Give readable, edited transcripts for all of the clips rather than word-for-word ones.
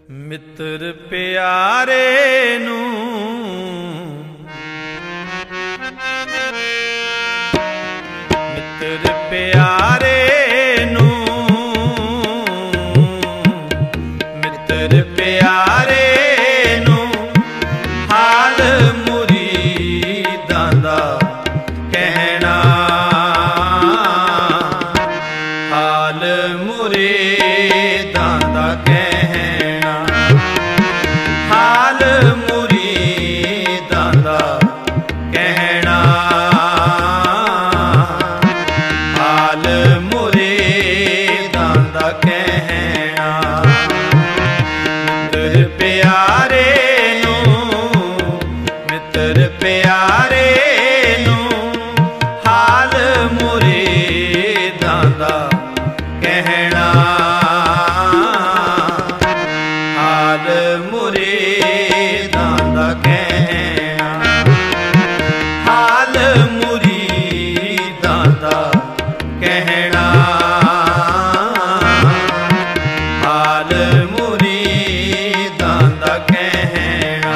ਮਿੱਤਰ ਪਿਆਰੇ ਨੂੰ ਮਿੱਤਰ ਪਿਆਰੇ ਨੂੰ ਮਿੱਤਰ ਪਿਆਰੇ ਨੂੰ ਹਾਲ ਮੁਰੀਦਾਂ ਦਾ ਕਹਿਣਾ ਹਾਲ ਮੁਰੀਦਾਂ ਦਾ ਕਹਿਣਾ ਹਾਲ ਮੁਰੀਦਾਂ ਦਾ ਕਹਿਣਾ ਹਾਲ ਮੁਰੀਦਾਂ ਦਾ ਕਹਿਣਾ ਮਿੱਤਰ ਪਿਆਰੇ ਨੂੰ ਮਿੱਤਰ ਪਿਆਰੇ ਨੂੰ ਹਾਲ ਮੁਰੀਦਾਂ ਦਾ ਕਹਿਣਾ ਹਾਲ ਮੁਰੀਦਾਂ ਦਾ ਕਹਿਣਾ ਹਾਲ ਮੁਰੀਦਾਂ ਦਾ ਕਹਿਣਾ ਹਾਲ ਮੁਰੀਦਾਂ ਦਾ ਕਹਿਣਾ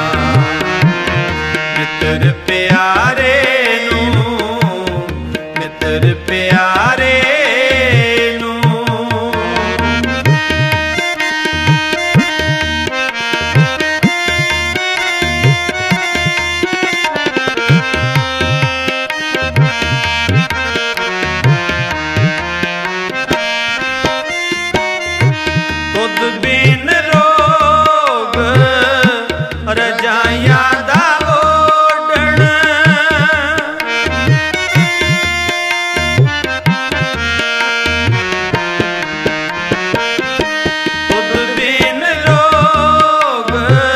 ਮਿੱਤਰ ਪਿਆਰੇ ਨੂੰ ਮਿੱਤਰ ਪਿਆਰੇ ਬਿਨ ਰੋਗ ਰਜਾਈਆਂ ਦਾ ਓਢਣ ਖੁਦ ਬਿਨ ਰੋਗ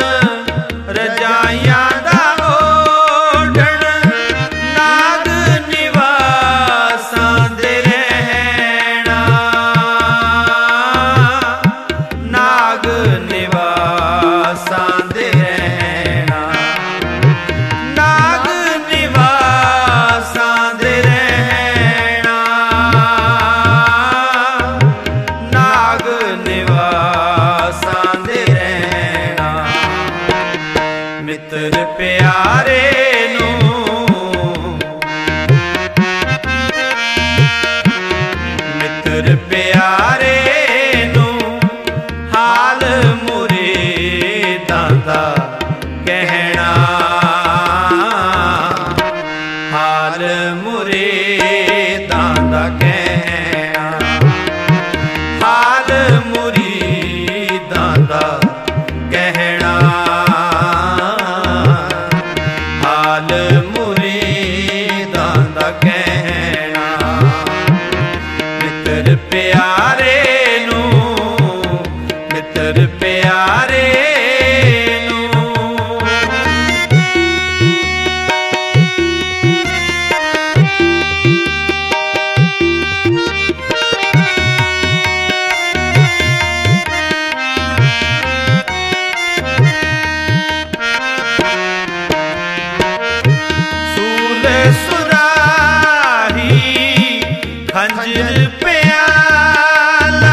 ਰਜਾਈਆਂ ਦਾ ਓਢਣ ਨਾਗ ਨਿਵਾਸਾਂ ਦੇ ਰਹਿਣਾ ਨਾਗ ਨਿਵਾਸਾਂ ਦੇ ਰਹਿਣਾ ਨਾਗ ਨਿਵਾਸਾਂ ਦੇ ਰਹਿਣਾ ਨਾਗ ਨਿਵਾਸਾਂ ਦੇ ਰਹਿਣਾ ਮਿੱਤਰ ਪਿਆਰੇ ਨੂੰ ਮਿੱਤਰ ਪਿਆਰੇ ਹਾਲ ਮੁਰੀਦਾਂ ਦਾ ਕਹਿਣਾ ਹਾਲ ਮੁਰੀਦਾਂ ਦਾ ਕਹਿਣਾ ਹਾਲ ਮੁਰੀਦਾਂ ਦਾ ਕਹਿਣਾ ਹਾਲ ਮੁਰੀਦਾਂ ਦਾ ਕਹਿਣਾ ਮਿੱਤਰ ਪਿਆਰੇ ਮਿੱਤਰ ਪਿਆਰੇ ਨੂੰ ਸੂਲ ਸੁਰਾਹੀ ਖੰਜਰ ਪਿਆਲਾ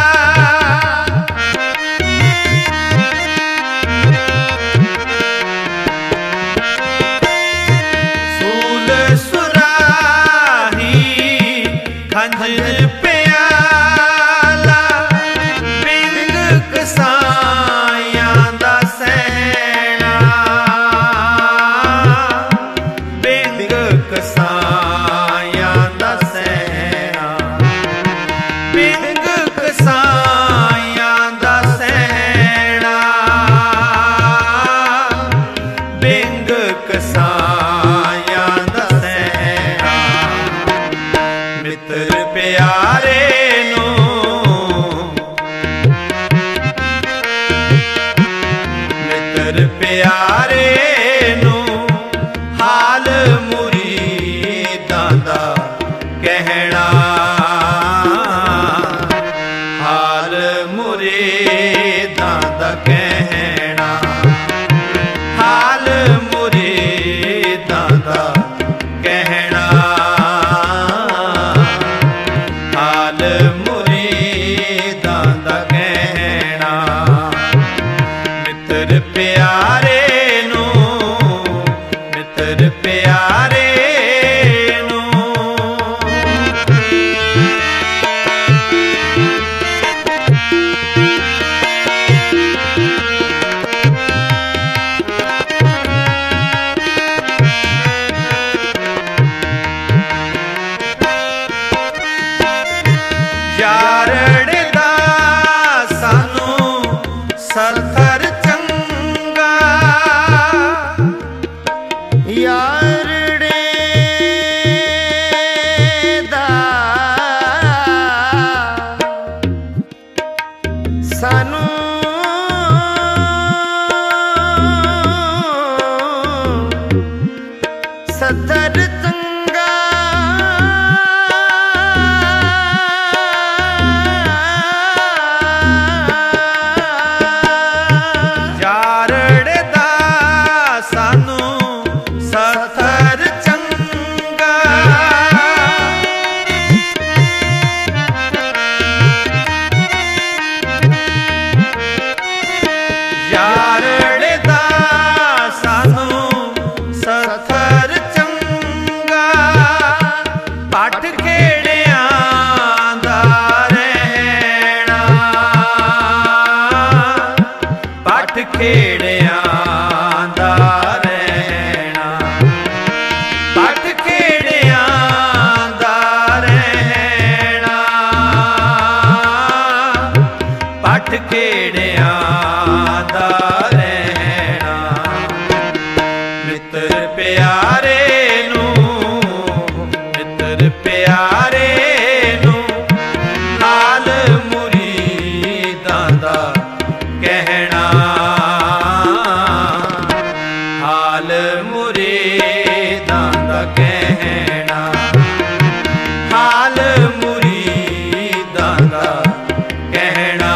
ਖੰਜਰ ਪਿਆਲਾ ਬਿੰਗ ਕਸਾਈਆਂ ਦਾ ਸਹਿਣਾ ਬਿੰਗ ਕਸਾਈਆਂ ਦਾ ਸਹਿਣਾ ਬਿੰਗ ਕਸਾਈਆਂ ਦਾ ਸਹਿਣਾ ਬਿੰਗ ਕਸਾਈਆਂ ਦਾ ਸਹਿਣਾ ਮਿੱਤਰ ਪਿਆਰੇ ਨੂੰ ਮਿੱਤਰ ਪਿਆਰੇ ਨੂੰ ਹਾਲ ਮੁਰੀਦਾਂ ਦਾ ਕਹਿਣਾ ਹਾਲ ਮੁਰੀਦਾਂ ਦਾ ਕਹਿਣਾ ਹਾਲ ਮੁਰੀਦਾਂ ਦਾ ਕਹਿਣਾ ਹਾਲ ਮੁਰੀਦਾਂ ਦਾ ਕਹਿਣਾ ਸਾਨੂੰ ਸਤਰ ਚੰਗਾ ਜਾਰੜਦਾ ਸਾਨੂੰ ਸਤਰ ਚੰਗਾ ਜਾਰੜਦਾ ਸਾਨੂੰ ਸਤਰ ਪੱਟ ਖੇੜਿਆਂ ਦਾ ਰਹਿਣਾ ਪੱਟ ਖੇੜਿਆਂ ਦਾ ਰਹਿਣਾ ਪੱਟ ਖੇੜਿਆਂ ਦਾ ਰਹਿਣਾ ਪੱਟ ਖੇੜਿਆਂ ਦਾ ਰਹਿਣਾ ਮਿੱਤਰ ਪਿਆਰੇ ਪਿਆਰੇ ਨੂੰ ਹਾਲ ਮੁਰੀਦਾਂ ਦਾ ਕਹਿਣਾ ਹਾਲ ਮੁਰੀਦਾਂ ਦਾ ਕਹਿਣਾ ਹਾਲ ਮੁਰੀਦਾਂ ਦਾ ਕਹਿਣਾ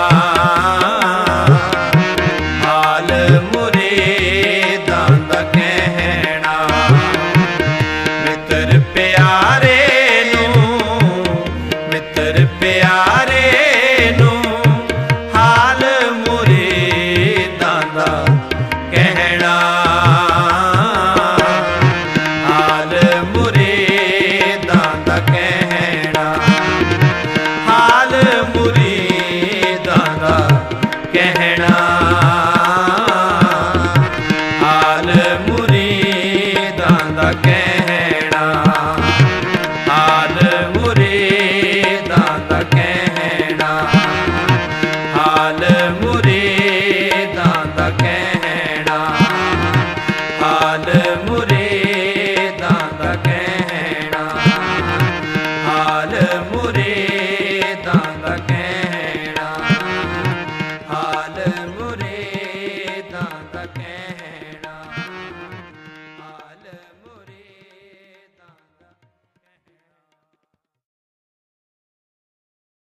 ਹਾਲ ਮੁਰੀਦਾਂ ਦਾ ਕਹਿਣਾ ਮਿੱਤਰ ਪਿਆਰੇ ਪਿਆਰੇ ਨੂੰ ਹਾਲ ਮੁਰੀਦਾਂ ਦਾ ਕਹਿਣਾ ਹਾਲ ਮੁਰੀਦਾਂ ਦਾ ਕਹਿਣਾ ਹਾਲ ਮੁਰੀਦਾਂ ਦਾ ਕਹਿਣਾ ਹਾਲ ਮੁਰੀਦਾਂ ਦਾ ਕਹਿਣਾ ਹਾਲ ਮੁਰੀਦਾਂ ਦਾ ਕਹਿਣਾ ਹਾਲ